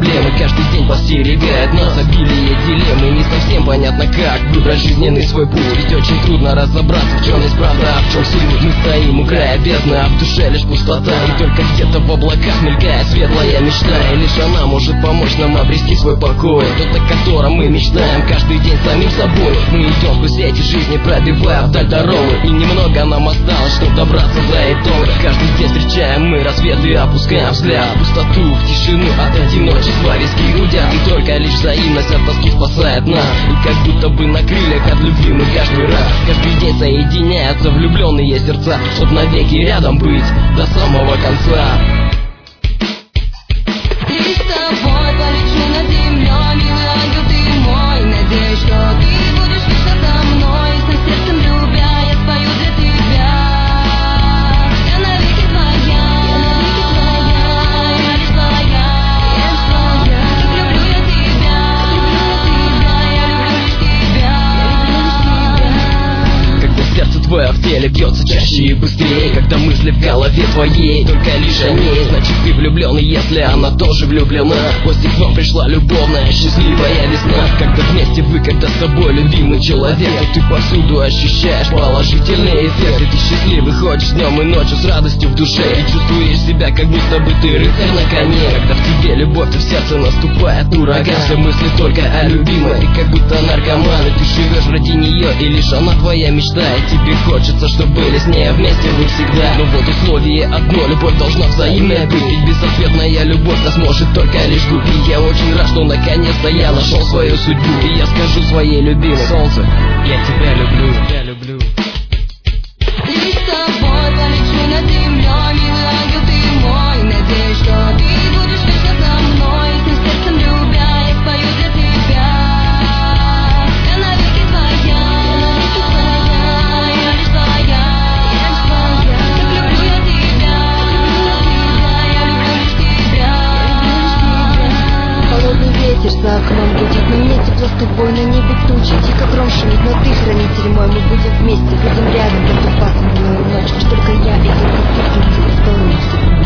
проблемы каждый день подстерегает нас. Обилие дилеммы, не совсем понятно как выбрать жизненный свой путь. Ведь очень трудно разобраться, в чем есть правда, а в чем суть. Мы стоим у края бездны, а в душе лишь пустота. И только где-то в облаках мелькает светлая мечта, и лишь она может помочь нам обрести свой покой. Тот, о котором мы мечтаем каждый день самим собой. Мы идем сквозь эти жизни, пробивая вдаль дорогу, и немного нам осталось, чтобы добраться до итога. Каждый день встречаем мы рассветы, опускаем взгляд в пустоту, в тишину от одиночества виски гудят. И только лишь взаимность от тоски спасает нас, и как будто бы на крыльях от любви мы каждый раз. Каждый день соединяются влюбленные сердца, чтоб навеки рядом быть до самого конца. Лишь с тобой полечу над землей, милый ангел ты мой. Надеюсь, что ты будешь вечно со мной. Всем сердцем любя, я спою для тебя. Я навеки твоя, я лишь твоя. Как люблю я тебя, я люблю лишь тебя. Когда сердце твое в теле бьется чаще и быстрее, когда мысли в голове твоей только лишь о ней, значит ты влюбленный, если она тоже влюблена. В гости к вам пришла любовная, счастливая весна. Когда вместе вы, когда с тобой любимый человек, ты повсюду ощущаешь положительный эффект. И ты счастливый ходишь днем и ночью с радостью в душе, и чувствуешь себя, как будто бы ты рыцарь на коне. Когда в тебе любовь, то в сердце наступает ураган. Все мысли только о любимой, ты как будто наркоман, и ты живешь ради нее, и лишь она твоя мечта. И тебе хочется, чтобы были с ней вместе вы всегда. Но вот условие одно, любовь должна взаимная быть, ведь безответная любовь нас может только лишь губить. Я очень рад, что наконец-то я нашел свою судьбу, и я скажу своей любимой: солнце, я тебя люблю, я люблю. Лишь с тобой полечу над землей, милый ангел ты мой. Надеюсь, что ты будешь вечно со мной. Всем сердцем любя, я спою для тебя. Я навеки твоя, я лишь твоя. Как люблю я тебя, я люблю лишь тебя. Холодный ветер за окном гудит, но мне тепло с тобой, на небе тучи, тихо гром шумит, но ты хранитель мой. Мы будем вместе, будем рядом в эту пасмурную ночь, лишь только я и только ты вместе исполним.